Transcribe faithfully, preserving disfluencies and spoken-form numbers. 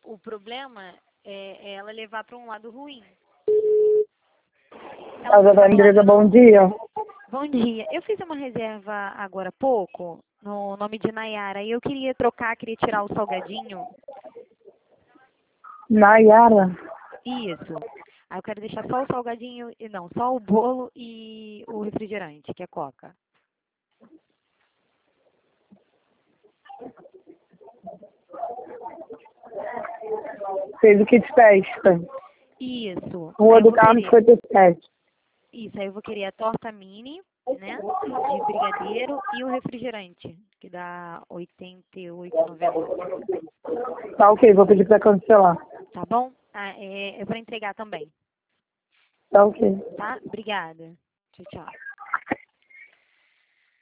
o problema é, é ela levar para um lado ruim. Casa da Andresa, bom dia. Bom dia. Eu fiz uma reserva agora há pouco, no nome de Nayara, e eu queria trocar, queria tirar o salgadinho. Nayara? Isso. Aí eu quero deixar só o salgadinho, e não, só o bolo e o refrigerante, que é Coca. Fez o kit festa. Isso. Rua Aí eu do vou Carmo, querer. cinquenta e sete. Isso, aí eu vou querer a torta mini, né, de brigadeiro e o refrigerante, que dá oitenta e oito reais e noventa centavos. Tá ok, vou pedir pra cancelar. Tá bom? Ah, é, é para entregar também. Tá ok. Tá? Obrigada. Tchau, tchau.